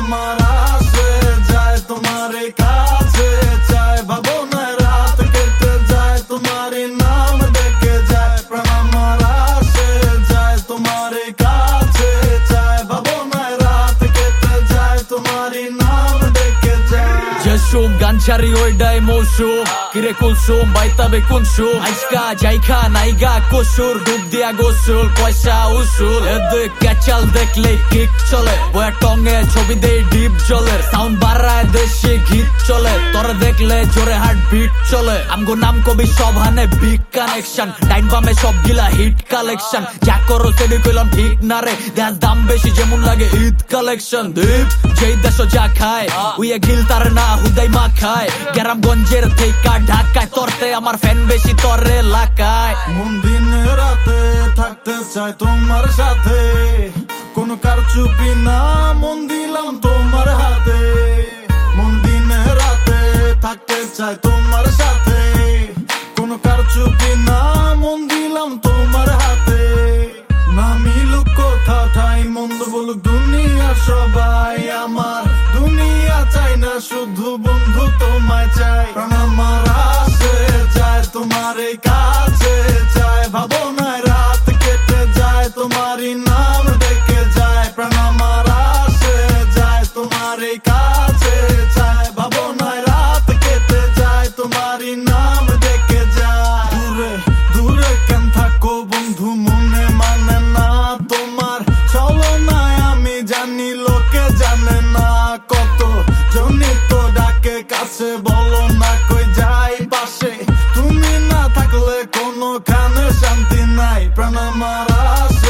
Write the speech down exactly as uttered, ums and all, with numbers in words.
আমার আসে যায় তোমার কাছে চায় ভাবনায় রাত কেটে যায় তোমারই নাম ডেকে যায় প্রাণ আমার আসে যায় তোমার কাছে চায় ভাবনায় রাত কেটে যায় তোমারই নাম ডেকে যায় যেসুম গাঞ্জারি ওইডাই মৌসুম কিরে কুলসুম বাইতাবে কুনসুম আজকা জাইখা নাইগা কসুর ডুব দিয়া গোসুল পয়সা উসুল এদিক ক্যাচাল দেখলে কিক চলে বয়া টঙ্গে ছবি দেই ডিপ চলে সাউন্ড বাড়ায় দেশে গীত চলে তোরে দেখলে জোরে হার্ট বিট চলে আমগো নাম কবি সব হানে বিগ কানেকশন টাইম বামে সব গিলা হিট কালেকশন যা করো সেডি কইলাম ঠিক না রে দেশ দাম বেশি যেমন লাগে ঈদ কালেকশন দীপ যেই দেশ যা খায় উইয়ে গিল তার না হুদাই মা খায় গ্রামগঞ্জের থেকে ঢাকায় তরতে আমার ফ্যান বেশি তরে এলাকায় মন দিন রাতে থাকতে চাই তোমার সাথে কোনো কারচুপি না মন দিলাম তোমার হাতে মন দিন রাতে থাকতে চাই তোমার সাথে কোনো কারচুপি না মন দিলাম তোমার হাতে না মিলুক কথা ঠাই মন্দ বলুক দুনিয়া সবাই আমার দুনিয়া চাই না শুধু বন্ধু তোমায় চাই প্রাণ আমার আসে যায় তোমার কাছে চায় ভাবনায় রাত কেটে যায় তোমারই নাম ডেকে যায় প্রাণ আমার আসে যায় তোমার কাছে চায় ভাবনায় রাত কেটে যায় তোমারই নাম ডেকে যায় দূরে দূরে কেন থাকো বন্ধু মনে মানে না তোমার চলো না আমি জানি লোকে জানে না কত জনি তো ডাকে কাছে বলো না কই যাই পাশে তুমি না থাকলে কোনো খানে শান্তি নাই প্রাণ আমার